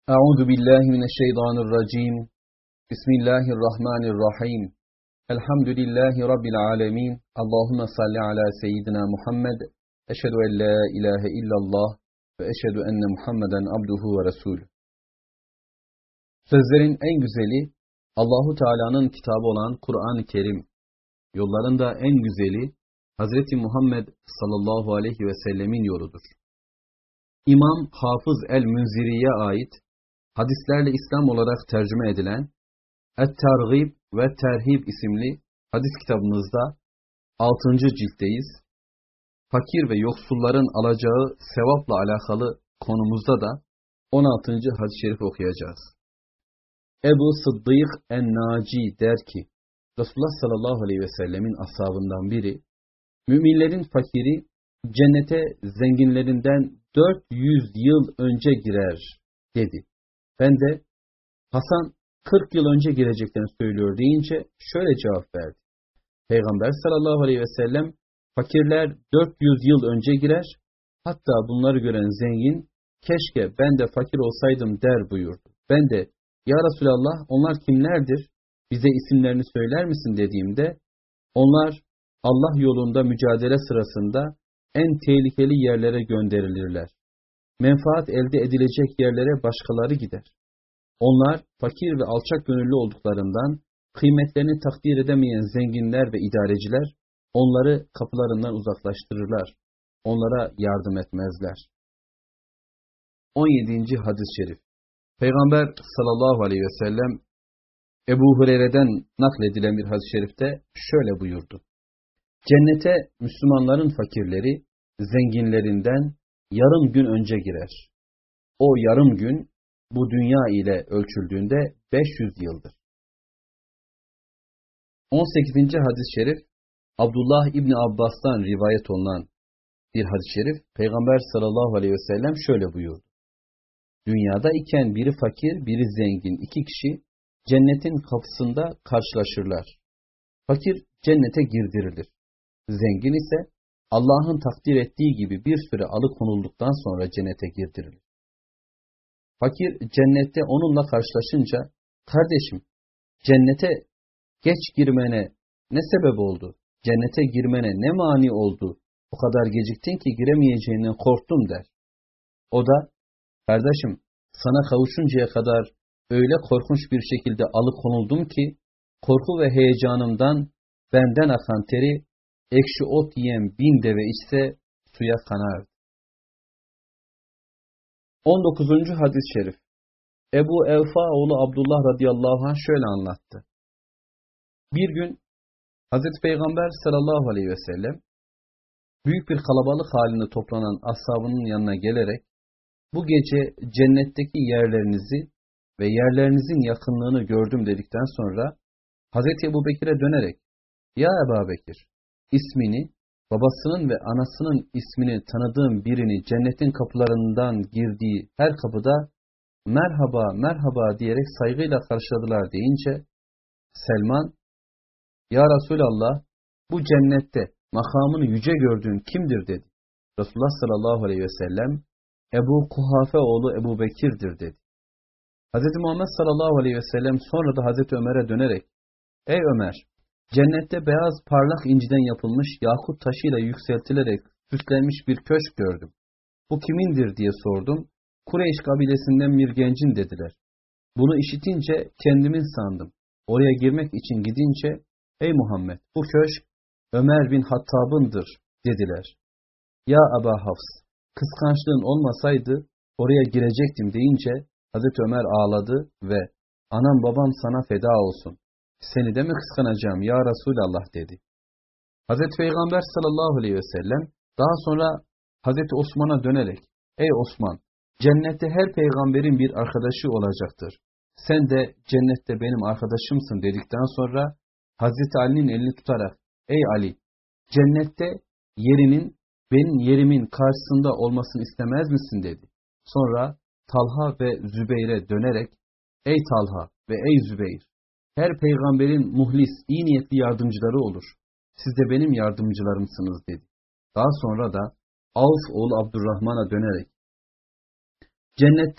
Euzu billahi mineşşeytanirracim. Bismillahirrahmanirrahim. Elhamdülillahi rabbil alamin. Allahumme salli ala seyyidina Muhammed. Eşhedü en la ilahe illallah ve eşhedü enne Muhammeden abduhu ve resulü. Sözlerin en güzeli Allahu Teala'nın kitabı olan Kur'an-ı Kerim. Yolların da en güzeli Hazreti Muhammed sallallahu aleyhi ve sellemin yoludur. İmam Hafız el-Münziri'ye ait hadislerle İslam olarak tercüme edilen Et-Tergib ve Terhib isimli hadis kitabımızda 6. ciltteyiz. Fakir ve yoksulların alacağı sevapla alakalı konumuzda da 16. hadis-i şerif okuyacağız. Ebu Sıddık en-Naci der ki, Resulullah sallallahu aleyhi ve sellemin ashabından biri, müminlerin fakiri cennete zenginlerinden 400 yıl önce girer dedi. Ben de Hasan 40 yıl önce gireceklerini söylüyor deyince şöyle cevap verdi. Peygamber sallallahu aleyhi ve sellem fakirler 400 yıl önce girer, hatta bunları gören zengin keşke ben de fakir olsaydım der buyurdu. Ben de ya Resulallah onlar kimlerdir? Bize isimlerini söyler misin dediğimde onlar Allah yolunda mücadele sırasında en tehlikeli yerlere gönderilirler. Menfaat elde edilecek yerlere başkaları gider. Onlar fakir ve alçak gönüllü olduklarından kıymetlerini takdir edemeyen zenginler ve idareciler onları kapılarından uzaklaştırırlar. Onlara yardım etmezler. 17. hadis-i şerif. Peygamber sallallahu aleyhi ve sellem Ebu Hureyre'den nakledilen bir hadis-i şerifte şöyle buyurdu. Cennete Müslümanların fakirleri zenginlerinden yarım gün önce girer. O yarım gün bu dünya ile ölçüldüğünde 500 yıldır. 18. hadis-i şerif Abdullah İbni Abbas'tan rivayet olunan bir hadis-i şerif. Peygamber sallallahu aleyhi ve sellem şöyle buyurdu. Dünyada iken biri fakir, biri zengin iki kişi cennetin kapısında karşılaşırlar. Fakir cennete girdirilir. Zengin ise Allah'ın takdir ettiği gibi bir süre alıkonulduktan sonra cennete girdirilir. Fakir cennette onunla karşılaşınca, kardeşim cennete geç girmene ne sebep oldu? Cennete girmene ne mani oldu? O kadar geciktin ki giremeyeceğinden korktum der. O da, kardeşim sana kavuşuncaya kadar öyle korkunç bir şekilde alıkonuldum ki, korku ve heyecanımdan benden akan teri, ekşi ot yiyen 1000 deve içse suya kanar. 19. hadis-i şerif. Ebu Evfa oğlu Abdullah radıyallahu anh şöyle anlattı. Bir gün Hazreti Peygamber sallallahu aleyhi ve sellem büyük bir kalabalık halinde toplanan ashabının yanına gelerek bu gece cennetteki yerlerinizi ve yerlerinizin yakınlığını gördüm dedikten sonra Hazreti Ebubekir'e dönerek ya Ebu Bekir, ismini, babasının ve anasının ismini tanıdığım birini cennetin kapılarından girdiği her kapıda merhaba merhaba diyerek saygıyla karşıladılar deyince Selman, ya Resulallah bu cennette makamını yüce gördüğün kimdir dedi. Resulullah sallallahu aleyhi ve sellem Ebu Kuhafe oğlu Ebu Bekir'dir dedi. Hz. Muhammed sallallahu aleyhi ve sellem sonra da Hz. Ömer'e dönerek ey Ömer, cennette beyaz parlak inciden yapılmış yakut taşıyla yükseltilerek süslenmiş bir köşk gördüm. Bu kimindir diye sordum. Kureyş kabilesinden bir gencin dediler. Bunu işitince kendimin sandım. Oraya girmek için gidince ey Muhammed bu köşk Ömer bin Hattab'ındır dediler. Ya Aba Hafs, kıskançlığın olmasaydı oraya girecektim deyince Hazreti Ömer ağladı ve anam babam sana feda olsun. Seni de mi kıskanacağım ya Resulallah dedi. Hazreti Peygamber sallallahu aleyhi ve sellem daha sonra Hazreti Osman'a dönerek ey Osman, cennette her peygamberin bir arkadaşı olacaktır. Sen de cennette benim arkadaşımsın dedikten sonra Hazreti Ali'nin elini tutarak ey Ali, cennette yerinin benim yerimin karşısında olmasını istemez misin dedi. Sonra Talha ve Zübeyir'e dönerek ey Talha ve ey Zübeyir, her peygamberin muhlis, iyi niyetli yardımcıları olur. Siz de benim yardımcılarımsınız dedi. Daha sonra da Avf oğlu Abdurrahman'a dönerek cennette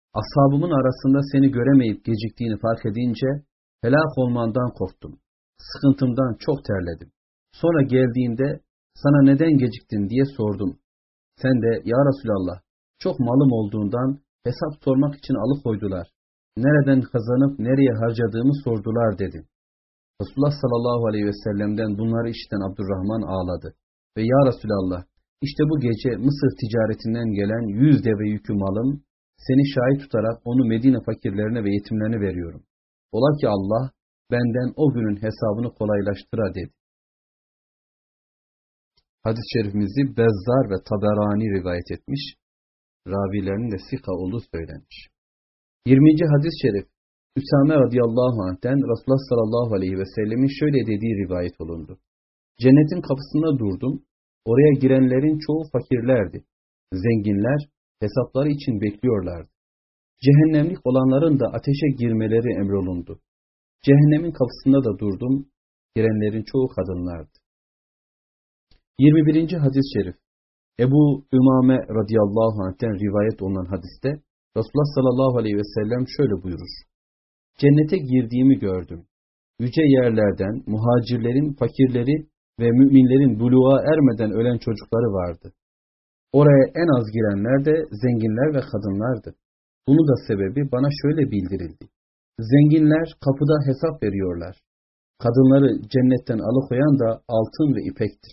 Ashabımın arasında seni göremeyip geciktiğini fark edince helak olmandan korktum. Sıkıntımdan çok terledim. Sonra geldiğinde sana neden geciktin diye sordum. Sen de ya Resulallah çok malım olduğundan hesap sormak için alıkoydular. Nereden kazanıp nereye harcadığımı sordular dedin. Resulullah sallallahu aleyhi ve sellem'den bunları işiten Abdurrahman ağladı. Ve ya Resulallah işte bu gece Mısır ticaretinden gelen 100 deve yükü malım, seni şahit tutarak onu Medine fakirlerine ve yetimlerine veriyorum. Ola ki Allah benden o günün hesabını kolaylaştıra dedi. Hadis-i şerifimizi Bezzar ve Taberani rivayet etmiş. Ravilerinin de sika olduğu söylenmiş. 20. hadis-i şerif Üsame radıyallahu anh'ten Resulullah sallallahu aleyhi ve sellemin şöyle dediği rivayet olundu. Cennetin kapısında durdum. Oraya girenlerin çoğu fakirlerdi. Zenginler hesapları için bekliyorlardı. Cehennemlik olanların da ateşe girmeleri emrolundu. Cehennemin kapısında da durdum. Girenlerin çoğu kadınlardı. 21. hadis-i şerif Ebu Ümame radıyallahu anh'ten rivayet olunan hadiste Resulullah sallallahu aleyhi ve sellem şöyle buyurur. Cennete girdiğimi gördüm. Yüce yerlerden muhacirlerin, fakirleri ve müminlerin buluğa ermeden ölen çocukları vardı. Oraya en az girenler de zenginler ve kadınlardı. Bunu da sebebi bana şöyle bildirildi. Zenginler kapıda hesap veriyorlar. Kadınları cennetten alıkoyan da altın ve ipektir.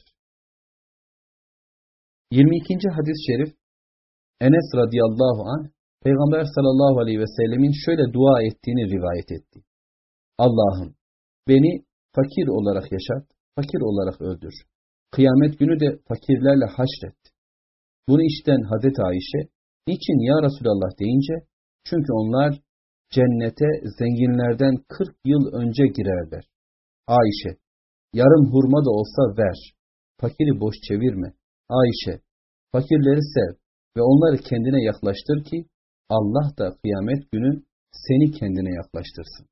22. hadis-i şerif Enes radıyallahu anh Peygamber sallallahu aleyhi ve sellemin şöyle dua ettiğini rivayet etti. Allah'ım beni fakir olarak yaşat, fakir olarak öldür. Kıyamet günü de fakirlerle haşret. Bunu işiten Hazreti Ayşe, niçin ya Resulallah deyince, çünkü onlar cennete zenginlerden 40 yıl önce girerler. Ayşe, yarım hurma da olsa ver, fakiri boş çevirme. Ayşe, fakirleri sev ve onları kendine yaklaştır ki, Allah da kıyamet günü seni kendine yaklaştırsın.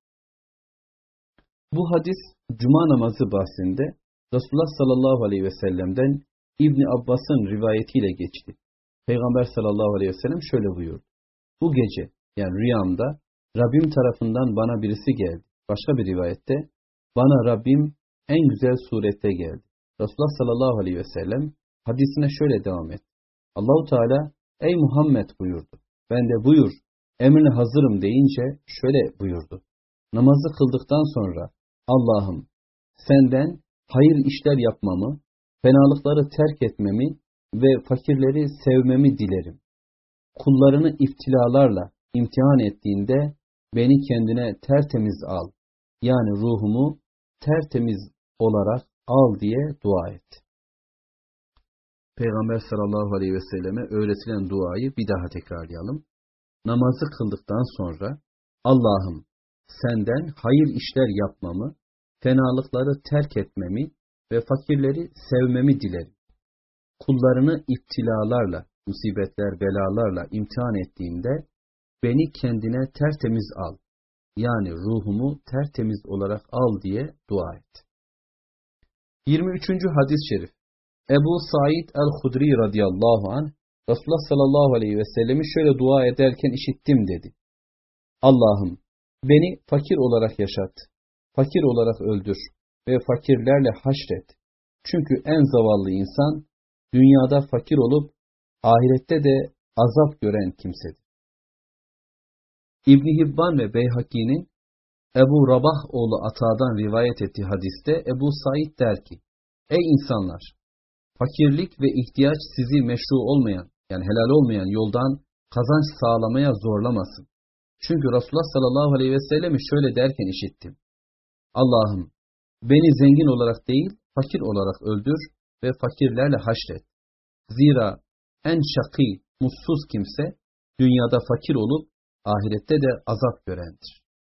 Bu hadis Cuma namazı bahsinde Resulullah sallallahu aleyhi ve sellem'den İbni Abbas'ın rivayetiyle geçti. Peygamber sallallahu aleyhi ve sellem şöyle buyurdu. Bu gece yani rüyamda Rabbim tarafından bana birisi geldi. Başka bir rivayette bana Rabbim en güzel surette geldi. Resulullah sallallahu aleyhi ve sellem hadisine şöyle devam etti. Allahu Teala ey Muhammed buyurdu. Ben de buyur emrine hazırım deyince şöyle buyurdu. Namazı kıldıktan sonra Allah'ım senden hayır işler yapmamı, fenalıkları terk etmemi ve fakirleri sevmemi dilerim. Kullarını iftilalarla imtihan ettiğinde beni kendine tertemiz al. Yani ruhumu tertemiz olarak al diye dua et. Peygamber sallallahu aleyhi ve selleme öğretilen duayı bir daha tekrarlayalım. Namazı kıldıktan sonra Allah'ım senden hayır işler yapmamı, fenalıkları terk etmemi ve fakirleri sevmemi dilerim. Kullarını iptilalarla, musibetler, belalarla imtihan ettiğinde beni kendine tertemiz al. Yani ruhumu tertemiz olarak al diye dua et. 23. hadis-i şerif Ebu Said el-Hudri radıyallahu anh Resulullah sallallahu aleyhi ve sellemi şöyle dua ederken işittim dedi. Allah'ım beni fakir olarak yaşat, fakir olarak öldür ve fakirlerle haşret. Çünkü en zavallı insan dünyada fakir olup ahirette de azap gören kimsedir. İbn Hibban ve Beyhaki'nin Ebu Rabah oğlu Ata'dan rivayet ettiği hadiste Ebu Said der ki, ey insanlar! Fakirlik ve ihtiyaç sizi meşru olmayan, yani helal olmayan yoldan kazanç sağlamaya zorlamasın. Çünkü Resulullah sallallahu aleyhi ve sellemi şöyle derken işittim. Allah'ım beni zengin olarak değil, fakir olarak öldür ve fakirlerle haşret. Zira en şakî, mutsuz kimse dünyada fakir olup ahirette de azap görendir.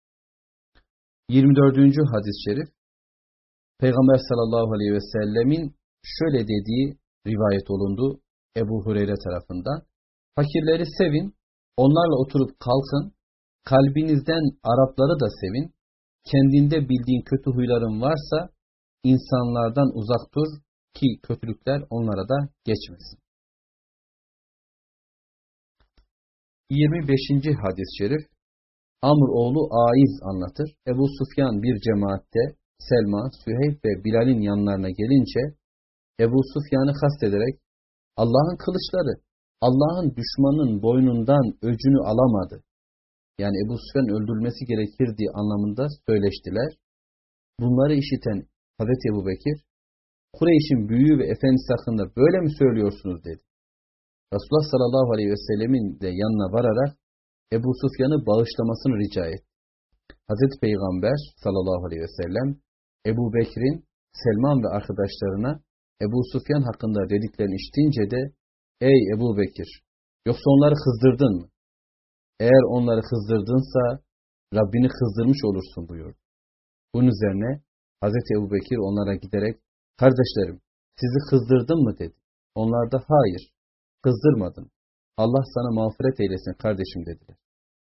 24. hadis-i şerif Peygamber sallallahu aleyhi ve sellemin şöyle dediği rivayet olundu Ebu Hureyre tarafından. Fakirleri sevin, onlarla oturup kalkın, kalbinizden Arapları da sevin, kendinde bildiğin kötü huyların varsa insanlardan uzak dur ki kötülükler onlara da geçmesin. 25. hadis-i şerif Amr oğlu Aiz anlatır. Ebu Sufyan bir cemaatte Selma, Süheyb ve Bilal'in yanlarına gelince Ebu Sufyan'ı kastederek Allah'ın kılıçları Allah'ın düşmanının boynundan öcünü alamadı. Yani Ebu Sufyan öldürülmesi gerekirdiği anlamında söyleştiler. Bunları işiten Hazreti Ebubekir, Kureyş'in büyüğü ve efendisi hakkında böyle mi söylüyorsunuz dedi. Resulullah sallallahu aleyhi ve sellemin de yanına vararak Ebu Sufyan'ı bağışlamasını rica etti. Hazreti Peygamber sallallahu aleyhi ve sellem Ebu Bekir'in Selman ve arkadaşlarına Ebu Sufyan hakkında dediklerini işitince de ey Ebu Bekir, yoksa onları kızdırdın mı? Eğer onları kızdırdınsa Rabbini kızdırmış olursun buyurdu. Bunun üzerine Hazreti Ebu Bekir onlara giderek kardeşlerim sizi kızdırdım mı dedi. Onlar da hayır kızdırmadın. Allah sana mağfiret eylesin kardeşim dediler.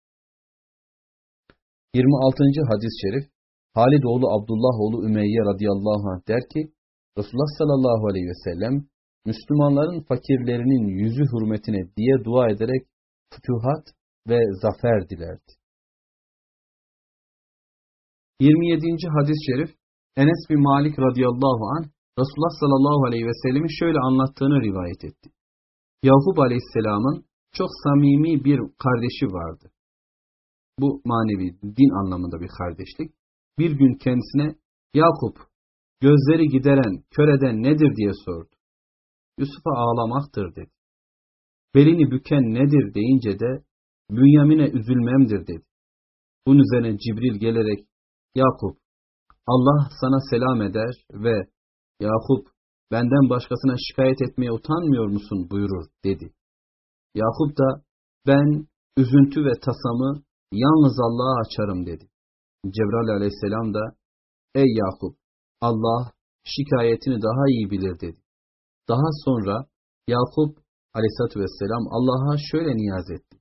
26. hadis-i şerif Halid oğlu Abdullah oğlu Ümeyye radıyallahu anh der ki Resulullah sallallahu aleyhi ve sellem Müslümanların fakirlerinin yüzü hürmetine diye dua ederek fütuhat ve zafer dilerdi. 27. hadis-i şerif Enes bin Malik radıyallahu anh Resulullah sallallahu aleyhi ve sellemin şöyle anlattığını rivayet etti. Yakup aleyhisselamın çok samimi bir kardeşi vardı. Bu manevi, din anlamında bir kardeşlik. Bir gün kendisine Yakup, gözleri gideren, kör eden nedir diye sordu. Yusuf'a ağlamaktır dedi. Belini büken nedir deyince de Bünyamin'e üzülmemdir dedi. Bunun üzerine Cibril gelerek Yakup, Allah sana selam eder ve Yakup, benden başkasına şikayet etmeye utanmıyor musun buyurur dedi. Yakup da ben üzüntü ve tasamı yalnız Allah'a açarım dedi. Cebrail aleyhisselam da ey Yakup Allah şikayetini daha iyi bilir dedi. Daha sonra Yakup aleyhissalatü vesselam Allah'a şöyle niyaz etti.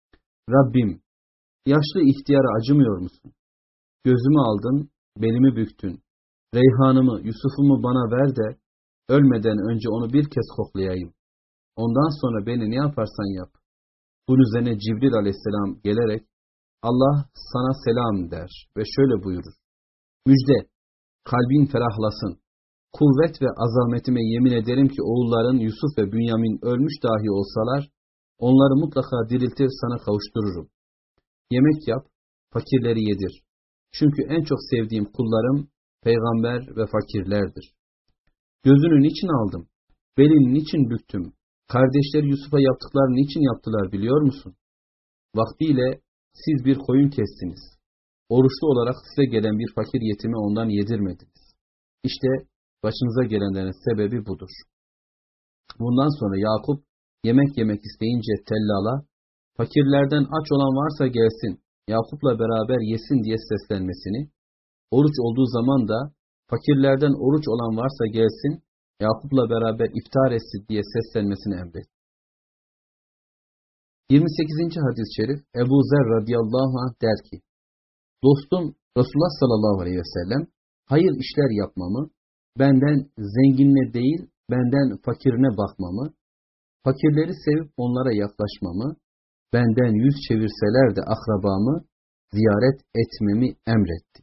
Rabbim yaşlı ihtiyara acımıyor musun? Gözümü aldın, belimi büktün. Reyhanımı, Yusuf'umu bana ver de ölmeden önce onu bir kez koklayayım. Ondan sonra beni ne yaparsan yap. Bunun üzerine Cibril aleyhisselam gelerek Allah sana selam der ve şöyle buyurur. Müjde, kalbin ferahlasın. Kuvvet ve azametime yemin ederim ki oğulların Yusuf ve Bünyamin ölmüş dahi olsalar, onları mutlaka diriltir sana kavuştururum. Yemek yap, fakirleri yedir. Çünkü en çok sevdiğim kullarım peygamber ve fakirlerdir. Gözünü niçin aldım? Belini niçin büktüm? Kardeşleri Yusuf'a yaptıklarını niçin yaptılar biliyor musun? Vaktiyle siz bir koyun kestiniz. Oruçlu olarak size gelen bir fakir yetime ondan yedirmediniz. İşte başınıza gelenlerin sebebi budur. Bundan sonra Yakup yemek yemek isteyince tellala, fakirlerden aç olan varsa gelsin, Yakup'la beraber yesin diye seslenmesini, oruç olduğu zaman da fakirlerden oruç olan varsa gelsin, Yakup'la beraber iftar etsin diye seslenmesini emretti. 28. hadis-i şerif Ebu Zer radıyallahu anh der ki, dostum Resulullah sallallahu aleyhi ve sellem hayır işler yapmamı, benden zenginine değil, benden fakirine bakmamı, fakirleri sevip onlara yaklaşmamı, benden yüz çevirseler de akrabamı ziyaret etmemi emretti.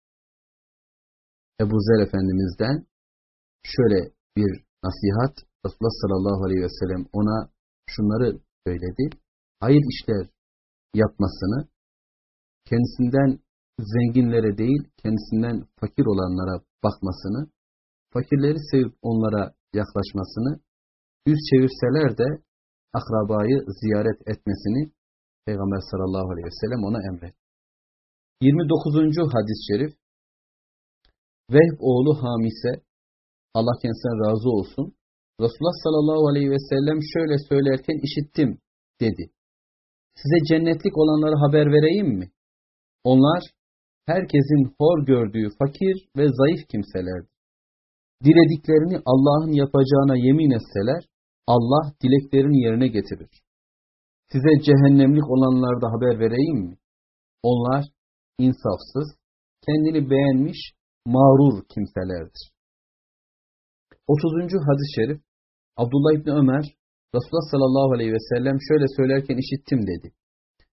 Ebu Zer Efendimiz'den şöyle bir nasihat, Resulullah sallallahu aleyhi ve sellem ona şunları söyledi. Hayır işler yapmasını, kendisinden zenginlere değil, kendisinden fakir olanlara bakmasını, fakirleri sevip onlara yaklaşmasını, yüz çevirseler de akrabayı ziyaret etmesini Peygamber sallallahu aleyhi ve sellem ona emretti. 29. hadis-i şerif Vehb oğlu Hamise, Allah kendisinden razı olsun, Resulullah sallallahu aleyhi ve sellem şöyle söylerken işittim dedi. Size cennetlik olanları haber vereyim mi? Onlar herkesin hor gördüğü fakir ve zayıf kimselerdir. Dilediklerini Allah'ın yapacağına yemin etseler, Allah dileklerini yerine getirir. Size cehennemlik olanlarda haber vereyim mi? Onlar insafsız, kendini beğenmiş, mağrur kimselerdir. 30. hadis-i şerif Abdullah İbni Ömer, Resulullah sallallahu aleyhi ve sellem şöyle söylerken işittim dedi.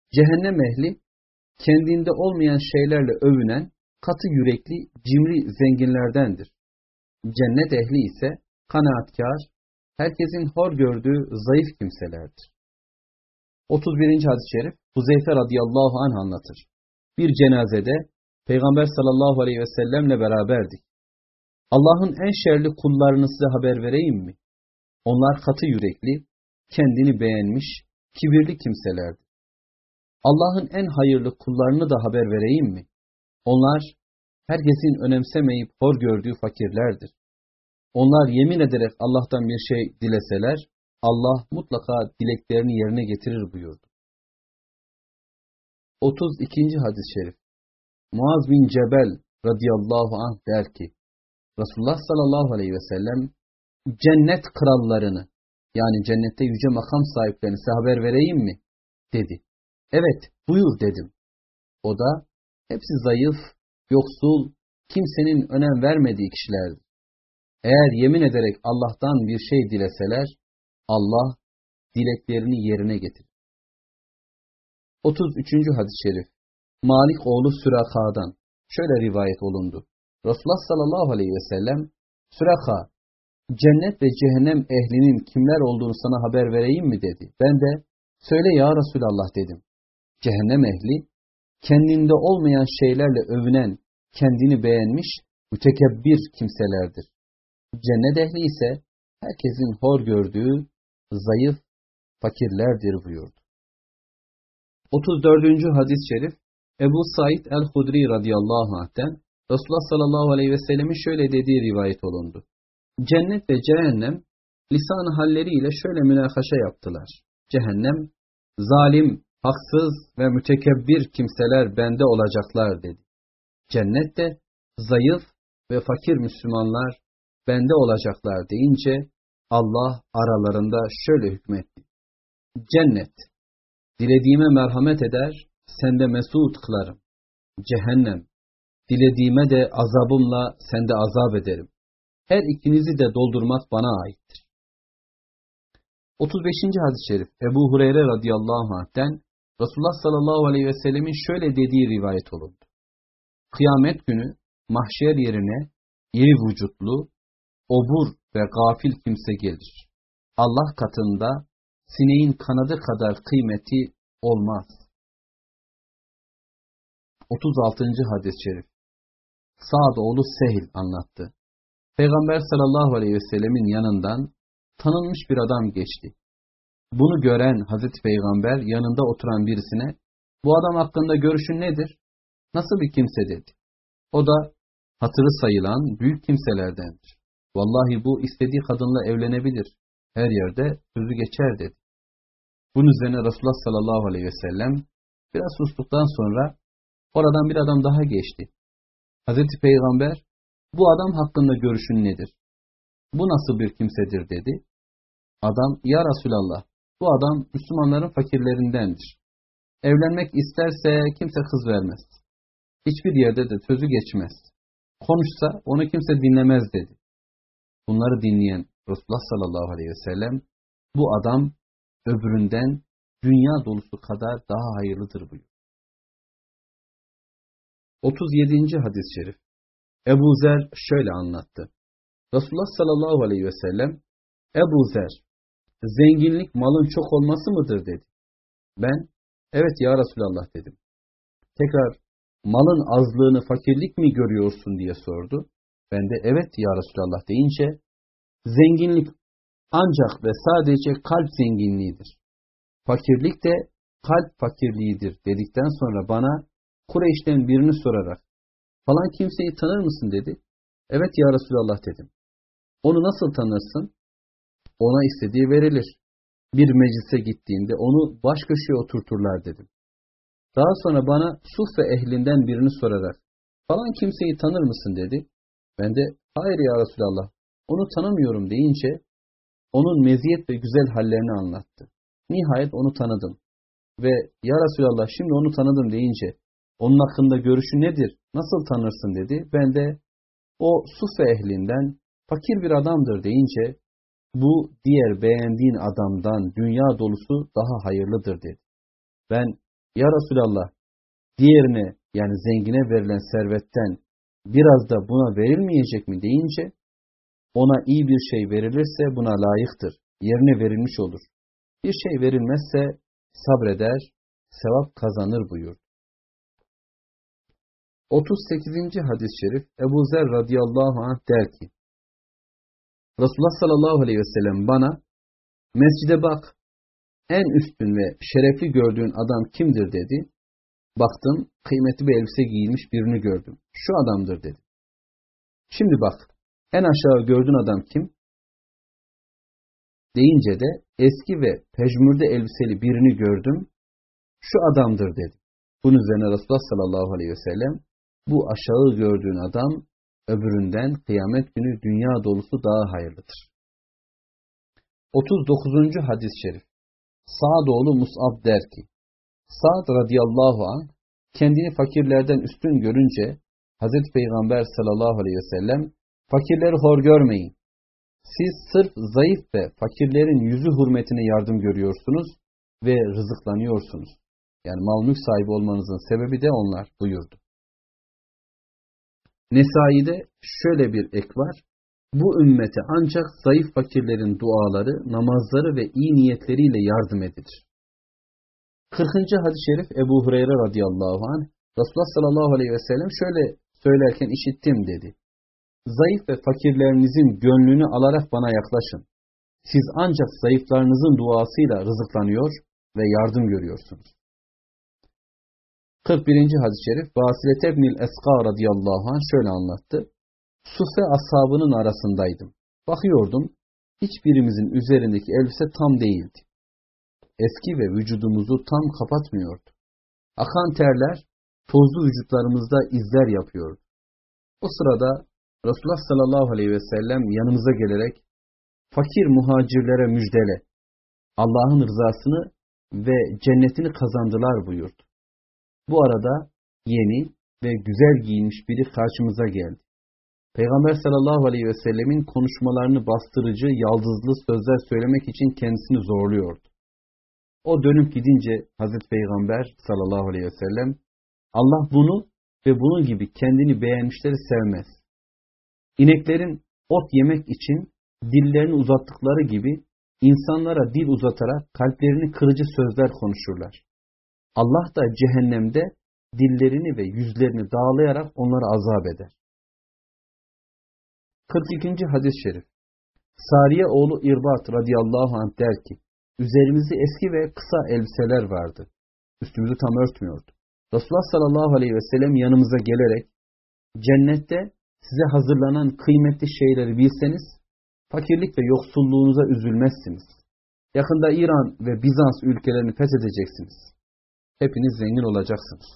Cehennem ehli kendinde olmayan şeylerle övünen katı yürekli cimri zenginlerdendir. Cennet ehli ise kanaatkar, herkesin hor gördüğü zayıf kimselerdir. 31. hadis-i şerif Huzeyfe radıyallahu anh anlatır. Bir cenazede Peygamber sallallahu aleyhi ve sellemle beraberdik. Allah'ın en şerli kullarını size haber vereyim mi? Onlar katı yürekli, kendini beğenmiş, kibirli kimselerdi. Allah'ın en hayırlı kullarını da haber vereyim mi? Onlar herkesin önemsemeyip hor gördüğü fakirlerdir. Onlar yemin ederek Allah'tan bir şey dileseler, Allah mutlaka dileklerini yerine getirir buyurdu. 32. hadis-i şerif Muaz bin Cebel radıyallahu anh der ki, Resulullah sallallahu aleyhi ve sellem, cennet krallarını, yani cennette yüce makam sahiplerini size haber vereyim mi? Dedi. Evet, buyur dedim. O da, hepsi zayıf, yoksul, kimsenin önem vermediği kişilerdir. Eğer yemin ederek Allah'tan bir şey dileseler, Allah dileklerini yerine getirir. 33. hadis-i şerif Malik oğlu Süraka'dan şöyle rivayet olundu. Resulullah sallallahu aleyhi ve sellem, Süraka, cennet ve cehennem ehlinin kimler olduğunu sana haber vereyim mi dedi. Ben de, söyle ya Resulallah dedim. Cehennem ehli, kendinde olmayan şeylerle övünen, kendini beğenmiş, mütekebbir kimselerdir. Cennet ehli ise herkesin hor gördüğü zayıf fakirlerdir buyurdu. 34. hadis-i şerif Ebu Said el-Hudri radıyallahu anh'ten Resulullah sallallahu aleyhi ve sellemin şöyle dediği rivayet olundu. Cennet ve cehennem lisan-ı halleriyle şöyle münakaşa yaptılar. Cehennem, zalim, haksız ve mütekebbir kimseler bende olacaklar dedi. Cennet de zayıf ve fakir Müslümanlar bende olacaklar deyince Allah aralarında şöyle hükmetti. Cennet, dilediğime merhamet eder, sende mesut kılarım. Cehennem, dilediğime de azabımla sende azap ederim. Her ikinizi de doldurmak bana aittir. 35. hadis-i şerif Ebu Hureyre radıyallahu anh'ten Resulullah sallallahu aleyhi ve sellemin şöyle dediği rivayet olundu. Kıyamet günü mahşer yerine iri vücutlu, obur ve gafil kimse gelir. Allah katında sineğin kanadı kadar kıymeti olmaz. 36. hadis-i şerif Sa'd oğlu Sehil anlattı. Peygamber sallallahu aleyhi ve sellemin yanından tanınmış bir adam geçti. Bunu gören Hazreti Peygamber yanında oturan birisine, bu adam hakkında görüşün nedir? Nasıl bir kimse dedi. O da hatırı sayılan büyük kimselerdendir. Vallahi bu istediği kadınla evlenebilir. Her yerde sözü geçer dedi. Bunun üzerine Resulullah sallallahu aleyhi ve sellem biraz sustuktan sonra oradan bir adam daha geçti. Hazreti Peygamber, bu adam hakkında görüşün nedir? Bu nasıl bir kimsedir dedi. Adam, ya Resulallah, bu adam Müslümanların fakirlerindendir. Evlenmek isterse kimse kız vermez. Hiçbir yerde de sözü geçmez. Konuşsa onu kimse dinlemez dedi. Bunları dinleyen Resulullah sallallahu aleyhi ve sellem, bu adam öbüründen dünya dolusu kadar daha hayırlıdır buyuruyor. 37. hadis-i şerif Ebu Zer şöyle anlattı. Resulullah sallallahu aleyhi ve sellem, Ebu Zer, zenginlik malın çok olması mıdır dedi. Ben, evet ya Resulallah dedim. Tekrar, malın azlığını fakirlik mi görüyorsun diye sordu. Ben de evet ya Resulallah deyince, zenginlik ancak ve sadece kalp zenginliğidir. Fakirlik de kalp fakirliğidir dedikten sonra bana Kureyş'ten birini sorarak, falan kimseyi tanır mısın dedi. Evet ya Resulallah dedim. Onu nasıl tanırsın? Ona istediği verilir. Bir meclise gittiğinde onu baş köşeye oturturlar dedim. Daha sonra bana Suffe ehlinden birini sorarak, falan kimseyi tanır mısın dedi. Ben de hayır ya Resulallah, onu tanımıyorum deyince onun meziyet ve güzel hallerini anlattı. Nihayet onu tanıdım. Ve ya Resulallah şimdi onu tanıdım deyince onun hakkında görüşü nedir? Nasıl tanırsın dedi. Ben de o Suffe ehlinden fakir bir adamdır deyince bu diğer beğendiğin adamdan dünya dolusu daha hayırlıdır dedi. Ben Ya Resulallah, diğerine yani zengine verilen servetten biraz da buna verilmeyecek mi deyince, ona iyi bir şey verilirse buna layıktır, yerine verilmiş olur. Bir şey verilmezse sabreder, sevap kazanır buyurdu. 38. hadis-i şerif Ebu Zer radıyallahu anh der ki, Resulullah sallallahu aleyhi ve sellem bana, mescide bak, en üstün ve şerefli gördüğün adam kimdir dedi. Baktım, kıymetli bir elbise giyilmiş birini gördüm. Şu adamdır dedi. Şimdi bak, en aşağı gördüğün adam kim? Deyince de eski ve pejmürde elbiseli birini gördüm. Şu adamdır dedi. Bunun üzerine Resulullah sallallahu aleyhi ve sellem, bu aşağı gördüğün adam öbüründen kıyamet günü dünya dolusu daha hayırlıdır. 39. hadis-i şerif Sa'd oğlu Mus'ab der ki, Sa'd radıyallahu anh kendini fakirlerden üstün görünce Hazreti Peygamber sallallahu aleyhi ve sellem, fakirleri hor görmeyin. Siz sırf zayıf ve fakirlerin yüzü hürmetine yardım görüyorsunuz ve rızıklanıyorsunuz. Yani mal mülk sahibi olmanızın sebebi de onlar buyurdu. Nesai'de şöyle bir ek var. Bu ümmete ancak zayıf fakirlerin duaları, namazları ve iyi niyetleriyle yardım edilir. 40. hadis-i şerif Ebu Hureyre radıyallahu anh, Resulullah sallallahu aleyhi ve sellem şöyle söylerken işittim dedi. Zayıf ve fakirlerinizin gönlünü alarak bana yaklaşın. Siz ancak zayıflarınızın duasıyla rızıklanıyor ve yardım görüyorsunuz. 41. hadis-i şerif Vasilet ibn-i Eska radıyallahu anh şöyle anlattı. Suffe ashabının arasındaydım. Bakıyordum, hiçbirimizin üzerindeki elbise tam değildi. Eski ve vücudumuzu tam kapatmıyordu. Akan terler, tozlu vücutlarımızda izler yapıyordu. O sırada Resulullah sallallahu aleyhi ve sellem yanımıza gelerek, fakir muhacirlere müjdele, Allah'ın rızasını ve cennetini kazandılar buyurdu. Bu arada yeni ve güzel giyinmiş biri karşımıza geldi. Peygamber sallallahu aleyhi ve sellemin konuşmalarını bastırıcı, yaldızlı sözler söylemek için kendisini zorluyordu. O dönüp gidince Hazreti Peygamber sallallahu aleyhi ve sellem, Allah bunu ve bunun gibi kendini beğenmişleri sevmez. İneklerin ot yemek için dillerini uzattıkları gibi insanlara dil uzatarak kalplerini kırıcı sözler konuşurlar. Allah da cehennemde dillerini ve yüzlerini dağlayarak onları azap eder. 42. hadis-i şerif Sariye oğlu İrbat radıyallahu anh der ki, üzerimizde eski ve kısa elbiseler vardı. Üstümüzü tam örtmüyordu. Resulullah sallallahu aleyhi ve sellem yanımıza gelerek, cennette size hazırlanan kıymetli şeyleri bilseniz, fakirlik ve yoksulluğunuza üzülmezsiniz. Yakında İran ve Bizans ülkelerini fethedeceksiniz. Hepiniz zengin olacaksınız.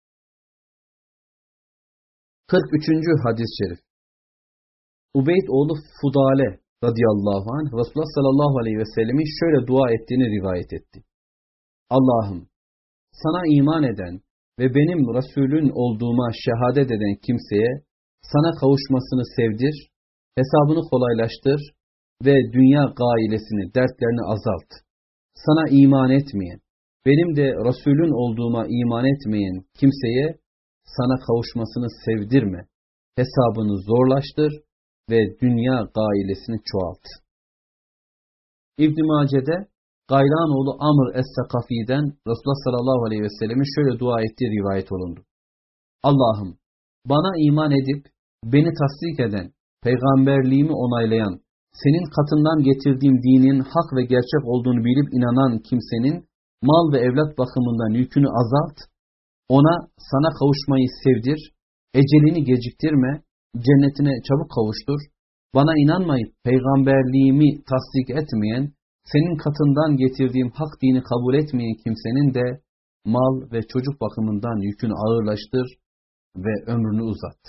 43. hadis-i şerif Ubeyd oğlu Fudale radıyallahu anh Resulullah sallallahu aleyhi ve sellemin şöyle dua ettiğini rivayet etti. Allah'ım, sana iman eden ve benim Resulün olduğuma şehadet eden kimseye sana kavuşmasını sevdir, hesabını kolaylaştır ve dünya gailesini, dertlerini azalt. Sana iman etmeyen, benim de Resulün olduğuma iman etmeyen kimseye sana kavuşmasını sevdirme, hesabını zorlaştır ve dünya gailesini çoğalt. İbn-i Mace'de Gaylan oğlu Amr es-Sakafi'den Resulullah sallallahu aleyhi ve sellemin şöyle dua ettiği rivayet olundu. Allah'ım, bana iman edip beni tasdik eden, peygamberliğimi onaylayan, senin katından getirdiğim dinin hak ve gerçek olduğunu bilip inanan kimsenin mal ve evlat bakımından yükünü azalt, ona sana kavuşmayı sevdir, ecelini geciktirme, cennetine çabuk kavuştur, bana inanmayıp peygamberliğimi tasdik etmeyen, senin katından getirdiğim hak dini kabul etmeyen kimsenin de mal ve çocuk bakımından yükünü ağırlaştır ve ömrünü uzat.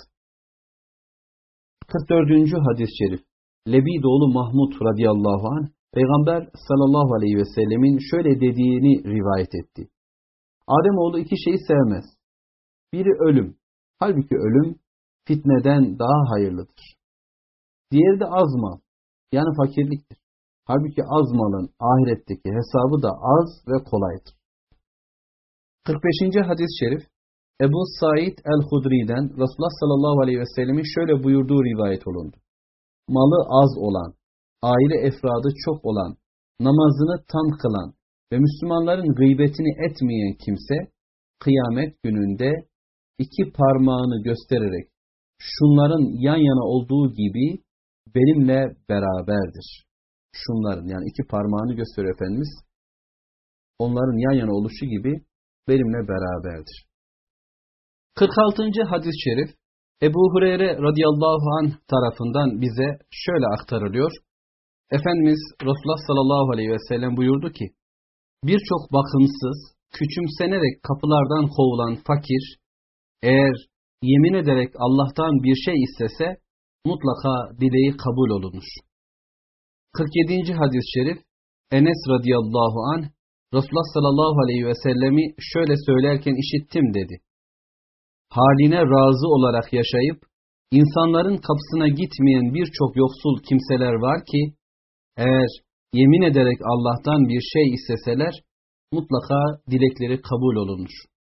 44. hadis-i şerif Lebid oğlu Mahmud radıyallahu anh Peygamber sallallahu aleyhi ve sellemin şöyle dediğini rivayet etti. Ademoğlu iki şeyi sevmez. Biri ölüm. Halbuki ölüm fitneden daha hayırlıdır. Diğeri de az mal. Yani fakirliktir. Halbuki az malın ahiretteki hesabı da az ve kolaydır. 45. hadis-i şerif Ebu Said el-Hudri'den Resulullah sallallahu aleyhi ve sellemin şöyle buyurduğu rivayet olundu. Malı az olan, aile efradı çok olan, namazını tam kılan ve Müslümanların gıybetini etmeyen kimse, kıyamet gününde iki parmağını göstererek şunların yan yana olduğu gibi benimle beraberdir. Şunların, yani iki parmağını gösteriyor Efendimiz. Onların yan yana oluşu gibi benimle beraberdir. 46. hadis-i şerif Ebu Hureyre radıyallahu anh tarafından bize şöyle aktarılıyor. Efendimiz Resulullah sallallahu aleyhi ve sellem buyurdu ki, birçok bakımsız, küçümsenerek kapılardan kovulan fakir, eğer yemin ederek Allah'tan bir şey istese, mutlaka dileği kabul olunur. 47. hadis-i şerif Enes radıyallahu anh, Resulullah sallallahu aleyhi ve sellemi şöyle söylerken işittim dedi. Haline razı olarak yaşayıp, insanların kapısına gitmeyen birçok yoksul kimseler var ki, eğer yemin ederek Allah'tan bir şey isteseler, mutlaka dilekleri kabul olunur.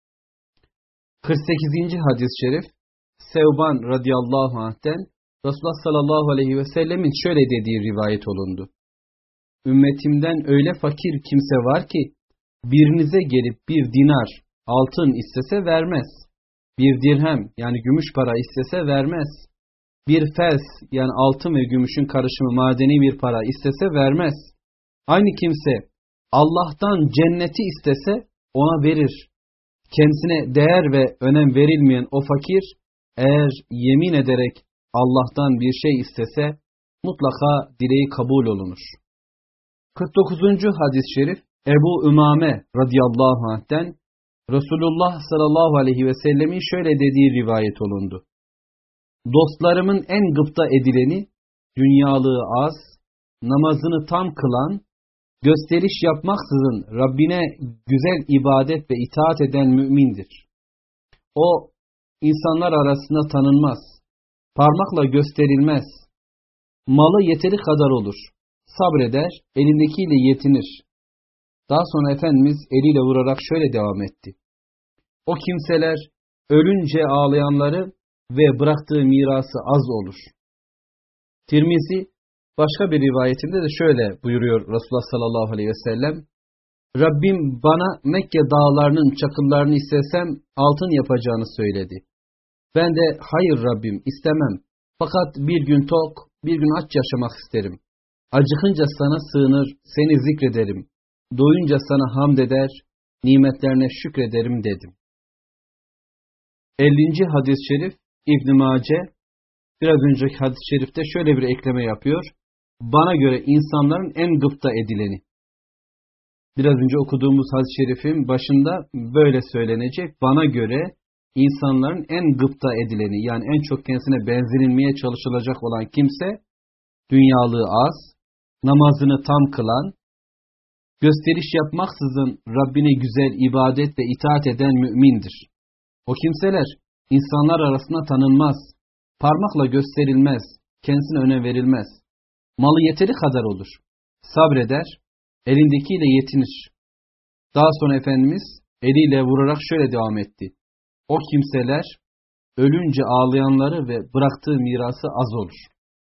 48. hadis-i şerif Sevban radıyallahu anh'ten Resulullah sallallahu aleyhi ve sellemin şöyle dediği rivayet olundu. Ümmetimden öyle fakir kimse var ki, birinize gelip bir dinar altın istese vermez. Bir dirhem, yani gümüş para istese vermez. Bir fes, yani altın ve gümüşün karışımı madeni bir para istese vermez. Aynı kimse Allah'tan cenneti istese ona verir. Kendisine değer ve önem verilmeyen o fakir, eğer yemin ederek Allah'tan bir şey istese, mutlaka dileği kabul olunur. 49. hadis-i şerif Ebu Ümame radıyallahu anh'ten Resulullah sallallahu aleyhi ve sellemin şöyle dediği rivayet olundu. Dostlarımın en gıpta edileni, dünyalığı az, namazını tam kılan, gösteriş yapmaksızın Rabbine güzel ibadet ve itaat eden mümindir. O, insanlar arasında tanınmaz, parmakla gösterilmez, malı yeteri kadar olur, sabreder, elindekiyle yetinir. Daha sonra Efendimiz eliyle vurarak şöyle devam etti. O kimseler ölünce ağlayanları ve bıraktığı mirası az olur. Tirmizi başka bir rivayetinde de şöyle buyuruyor Resulullah sallallahu aleyhi ve sellem. Rabbim bana Mekke dağlarının çakıllarını istesem altın yapacağını söyledi. Ben de hayır Rabbim istemem. Fakat bir gün tok, bir gün aç yaşamak isterim. Acıkınca sana sığınır, seni zikrederim. Doyunca sana hamd eder, nimetlerine şükrederim dedim. 50. hadis-i şerif İbn-i Mace, biraz önceki hadis-i şerifte şöyle bir ekleme yapıyor. Bana göre insanların en gıpta edileni. Biraz önce okuduğumuz hadis-i şerifin başında böyle söylenecek. Bana göre insanların en gıpta edileni, yani en çok kendisine benzenilmeye çalışılacak olan kimse, dünyalığı az, namazını tam kılan, gösteriş yapmaksızın Rabbine güzel ibadet ve itaat eden mümindir. O kimseler insanlar arasında tanınmaz, parmakla gösterilmez, kendisine önem verilmez. Malı yeteri kadar olur, sabreder, elindekiyle yetinir. Daha sonra Efendimiz eliyle vurarak şöyle devam etti. O kimseler ölünce ağlayanları ve bıraktığı mirası az olur.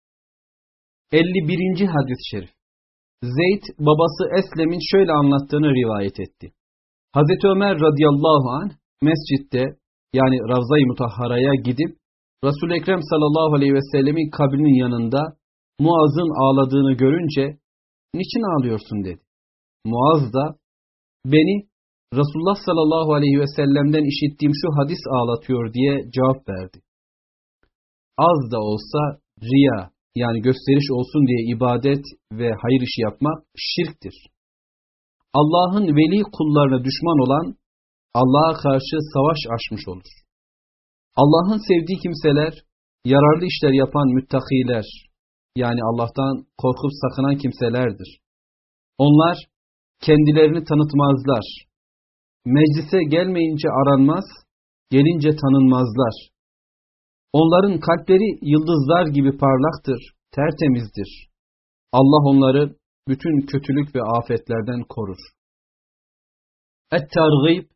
51. hadis-i şerif Zeyd babası Eslem'in şöyle anlattığını rivayet etti. Hazreti Ömer radıyallahu anh mescitte, yani Ravza-i Mutahhara'ya gidip Resul-i Ekrem sallallahu aleyhi ve sellemin kabrinin yanında Muaz'ın ağladığını görünce niçin ağlıyorsun dedi. Muaz da beni Resulullah sallallahu aleyhi ve sellem'den işittiğim şu hadis ağlatıyor diye cevap verdi. Az da olsa riya, yani gösteriş olsun diye ibadet ve hayır işi yapmak şirktir. Allah'ın veli kullarına düşman olan Allah'a karşı savaş açmış olur. Allah'ın sevdiği kimseler, yararlı işler yapan müttakiler, yani Allah'tan korkup sakınan kimselerdir. Onlar kendilerini tanıtmazlar. Meclise gelmeyince aranmaz, gelince tanınmazlar. Onların kalpleri yıldızlar gibi parlaktır, tertemizdir. Allah onları bütün kötülük ve afetlerden korur. Et-Targîb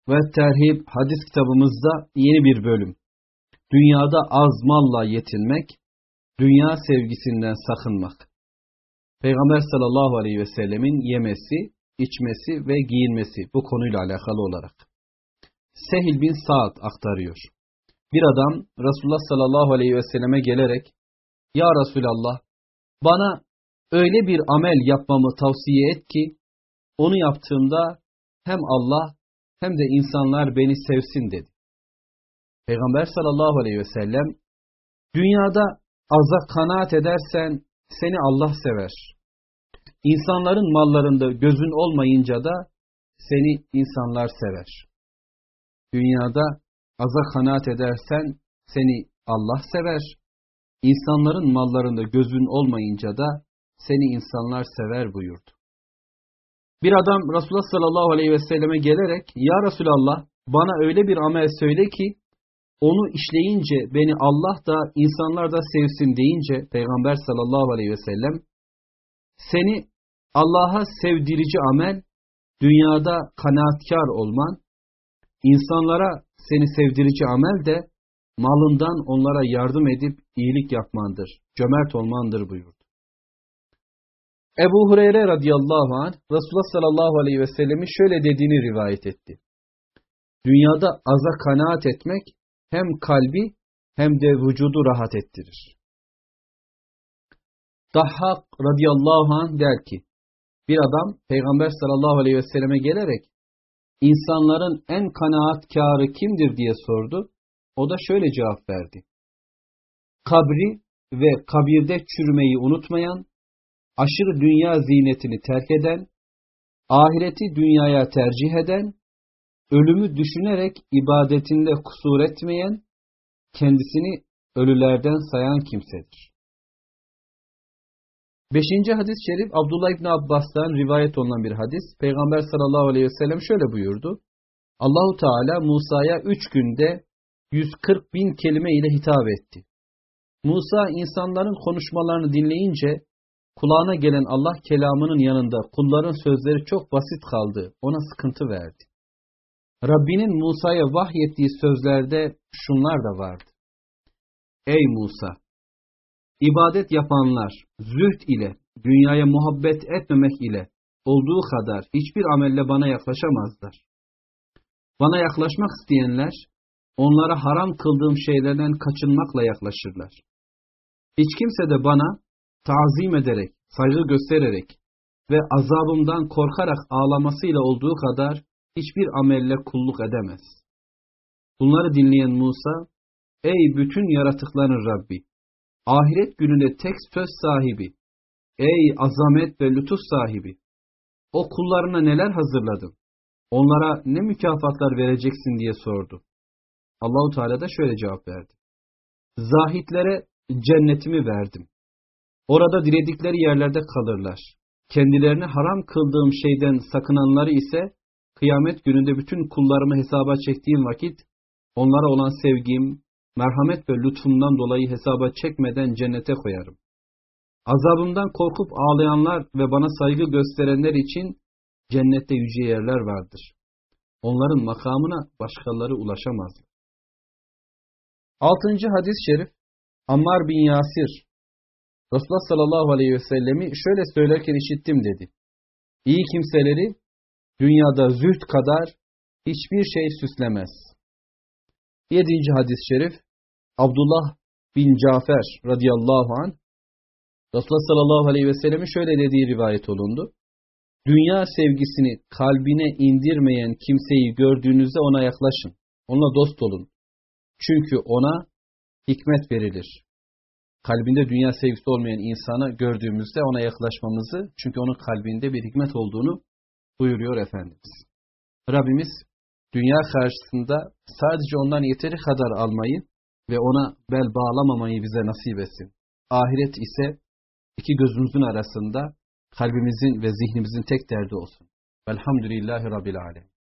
ve Terhib hadis kitabımızda yeni bir bölüm. Dünyada az malla yetinmek, dünya sevgisinden sakınmak. Peygamber sallallahu aleyhi ve sellemin yemesi, içmesi ve giyinmesi bu konuyla alakalı olarak. Sehil bin Sa'd aktarıyor. Bir adam Resulullah sallallahu aleyhi ve selleme gelerek, "Ya Resulallah, bana öyle bir amel yapmamı tavsiye et ki, onu yaptığımda hem Allah hem de insanlar beni sevsin" dedi. Peygamber sallallahu aleyhi ve sellem, "Dünyada aza kanaat edersen seni Allah sever. İnsanların mallarında gözün olmayınca da seni insanlar sever. Dünyada aza kanaat edersen seni Allah sever. İnsanların mallarında gözün olmayınca da seni insanlar sever" buyurdu. Bir adam Resulullah sallallahu aleyhi ve selleme gelerek, "Ya Resulallah, bana öyle bir amel söyle ki, onu işleyince beni Allah da insanlar da sevsin" deyince Peygamber sallallahu aleyhi ve sellem, "Seni Allah'a sevdirici amel, dünyada kanaatkar olman, insanlara seni sevdirici amel de malından onlara yardım edip iyilik yapmandır, cömert olmandır" buyurdu. Ebu Hureyre radıyallahu anh, Resulullah sallallahu aleyhi ve sellemin şöyle dediğini rivayet etti. "Dünyada aza kanaat etmek hem kalbi hem de vücudu rahat ettirir." Dahhak radıyallahu anh der ki, bir adam Peygamber sallallahu aleyhi ve selleme gelerek, "İnsanların en kanaatkârı kimdir?" diye sordu. O da şöyle cevap verdi: "Kabri ve kabirde çürümeyi unutmayan, aşırı dünya zinetini terk eden, ahireti dünyaya tercih eden, ölümü düşünerek ibadetinde kusur etmeyen, kendisini ölülerden sayan kimsedir." 5. hadis-i şerif Abdullah İbni Abbas'tan rivayet olunan bir hadis. Peygamber sallallahu aleyhi ve sellem şöyle buyurdu: "Allahu Teala Musa'ya 3 günde 140 bin kelime ile hitap etti. Musa insanların konuşmalarını dinleyince kulağına gelen Allah kelamının yanında kulların sözleri çok basit kaldı, ona sıkıntı verdi. Rabbinin Musa'ya vahyettiği sözlerde şunlar da vardı: Ey Musa! İbadet yapanlar zühd ile, dünyaya muhabbet etmemek ile olduğu kadar hiçbir amelle bana yaklaşamazlar. Bana yaklaşmak isteyenler, onlara haram kıldığım şeylerden kaçınmakla yaklaşırlar. Hiç kimse de bana tazim ederek, saygı göstererek ve azabımdan korkarak ağlamasıyla olduğu kadar hiçbir amelle kulluk edemez." Bunları dinleyen Musa, "Ey bütün yaratıkların Rabbi! Ahiret gününde tek söz sahibi, ey azamet ve lütuf sahibi! O kullarına neler hazırladın? Onlara ne mükafatlar vereceksin?" diye sordu. Allahu Teala da şöyle cevap verdi: "Zahitlere cennetimi verdim. Orada diledikleri yerlerde kalırlar. Kendilerine haram kıldığım şeyden sakınanları ise kıyamet gününde bütün kullarımı hesaba çektiğim vakit onlara olan sevgim, merhamet ve lütfumdan dolayı hesaba çekmeden cennete koyarım. Azabımdan korkup ağlayanlar ve bana saygı gösterenler için cennette yüce yerler vardır. Onların makamına başkaları ulaşamaz." 6. hadis-i şerif Ammar bin Yasir Resulullah sallallahu aleyhi ve sellemi şöyle söylerken işittim dedi: "İyi kimseleri dünyada zühd kadar hiçbir şey süslemez." 7. hadis-i şerif Abdullah bin Cafer radıyallahu anh Resulullah sallallahu aleyhi ve sellemin şöyle dediği rivayet olundu: "Dünya sevgisini kalbine indirmeyen kimseyi gördüğünüzde ona yaklaşın. Onunla dost olun. Çünkü ona hikmet verilir." Kalbinde dünya sevgisi olmayan insana gördüğümüzde ona yaklaşmamızı, çünkü onun kalbinde bir hikmet olduğunu buyuruyor Efendimiz. Rabbimiz dünya karşısında sadece ondan yeteri kadar almayı ve ona bel bağlamamayı bize nasip etsin. Ahiret ise iki gözümüzün arasında kalbimizin ve zihnimizin tek derdi olsun. Velhamdülillahi Rabbil Alem.